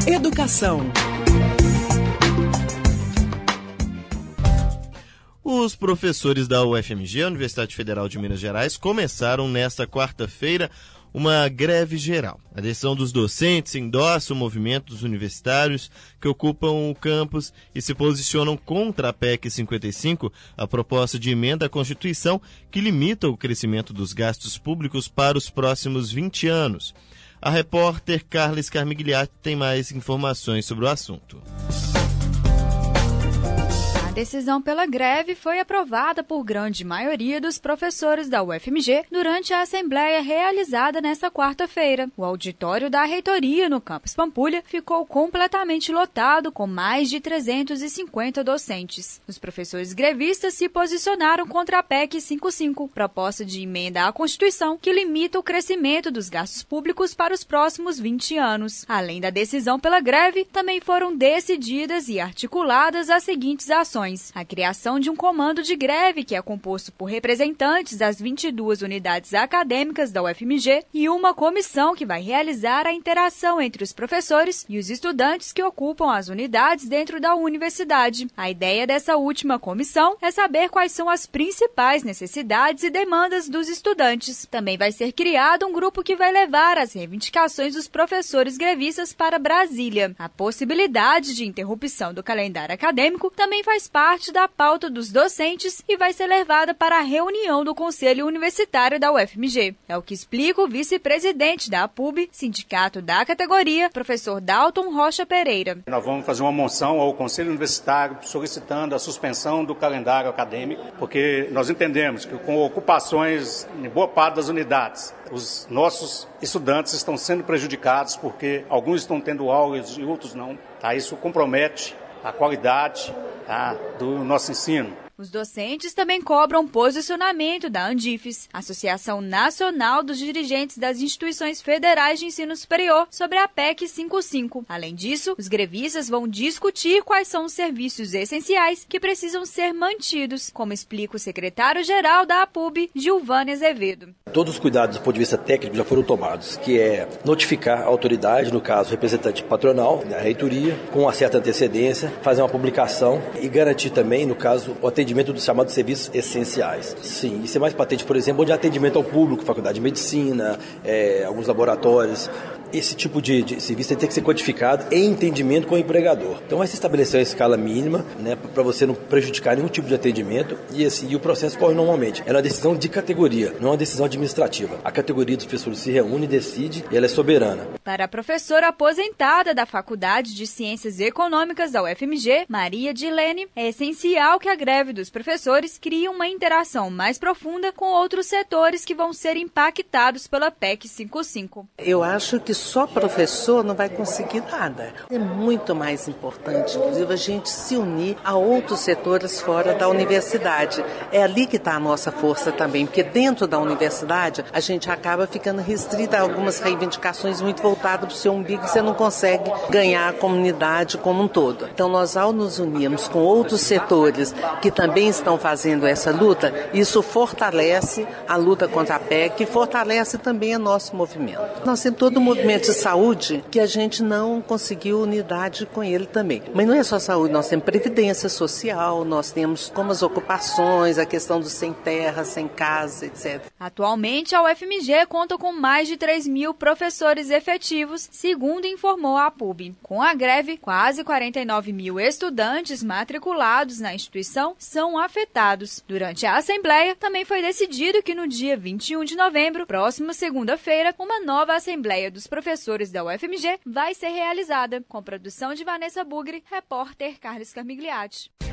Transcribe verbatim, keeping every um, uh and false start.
Educação. Os professores da U F M G, Universidade Federal de Minas Gerais, começaram nesta quarta-feira uma greve geral. A decisão dos docentes endossa o movimento dos universitários que ocupam o campus e se posicionam contra a P E C cinquenta e cinco, a proposta de emenda à Constituição que limita o crescimento dos gastos públicos para os próximos vinte anos. A repórter Carla Scarmigliati tem mais informações sobre o assunto. A decisão pela greve foi aprovada por grande maioria dos professores da U F M G durante a assembleia realizada nesta quarta-feira. O auditório da reitoria no campus Pampulha ficou completamente lotado com mais de trezentos e cinquenta docentes. Os professores grevistas se posicionaram contra a P E C cinquenta e cinco, proposta de emenda à Constituição que limita o crescimento dos gastos públicos para os próximos vinte anos. Além da decisão pela greve, também foram decididas e articuladas as seguintes ações. A criação de um comando de greve que é composto por representantes das vinte e duas unidades acadêmicas da U F M G e uma comissão que vai realizar a interação entre os professores e os estudantes que ocupam as unidades dentro da universidade. A ideia dessa última comissão é saber quais são as principais necessidades e demandas dos estudantes. Também vai ser criado um grupo que vai levar as reivindicações dos professores grevistas para Brasília. A possibilidade de interrupção do calendário acadêmico também faz parte da pauta dos docentes e vai ser levada para a reunião do Conselho Universitário da U F M G. É o que explica o vice-presidente da A P U B, sindicato da categoria, professor Dalton Rocha Pereira. Nós vamos fazer uma moção ao Conselho Universitário solicitando a suspensão do calendário acadêmico, porque nós entendemos que com ocupações em boa parte das unidades, os nossos estudantes estão sendo prejudicados porque alguns estão tendo aulas e outros não. Tá? Isso compromete a qualidade tá, do nosso ensino. Os docentes também cobram posicionamento da Andifes, Associação Nacional dos Dirigentes das Instituições Federais de Ensino Superior, sobre a P E C cinquenta e cinco. Além disso, os grevistas vão discutir quais são os serviços essenciais que precisam ser mantidos, como explica o secretário-geral da A P U B, Gilvânia Azevedo. Todos os cuidados do ponto de vista técnico já foram tomados, que é notificar a autoridade, no caso, o representante patronal da reitoria, com uma certa antecedência, fazer uma publicação e garantir também, no caso, o atendimento dos chamados serviços essenciais. Sim, isso é mais patente, por exemplo, de atendimento ao público, faculdade de medicina, é, alguns laboratórios. Esse tipo de, de serviço tem que ser codificado em entendimento com o empregador. Então vai se estabelecer uma escala mínima, né, para você não prejudicar nenhum tipo de atendimento e assim e o processo corre normalmente. É uma decisão de categoria, não é uma decisão administrativa. A categoria dos professores se reúne e decide e ela é soberana. Para a professora aposentada da Faculdade de Ciências Econômicas da U F M G, Maria Dilene, é essencial que a greve dos professores crie uma interação mais profunda com outros setores que vão ser impactados pela P E C cinquenta e cinco. Eu acho que só professor não vai conseguir nada. É muito mais importante, inclusive, a gente se unir a outros setores fora da universidade. É ali que está a nossa força também, porque dentro da universidade a gente acaba ficando restrita a algumas reivindicações muito voltadas para o seu umbigo, você não consegue ganhar a comunidade como um todo. Então nós, ao nos unirmos com outros setores que também estão fazendo essa luta, isso fortalece a luta contra a P E C e fortalece também o nosso movimento. Nós temos todo o movimento de saúde que a gente não conseguiu unidade com ele também. Mas não é só saúde, nós temos previdência social, nós temos como as ocupações, a questão dos sem terra, sem casa, etcétera. Atualmente, a U F M G conta com mais de três mil professores efetivos, segundo informou a A P U B. Com a greve, quase quarenta e nove mil estudantes matriculados na instituição são afetados. Durante a Assembleia, também foi decidido que no dia vinte e um de novembro, próxima segunda-feira, uma nova Assembleia dos professores da U F M G vai ser realizada, com produção de Vanessa Bugre, repórter Carla Scarmigliati.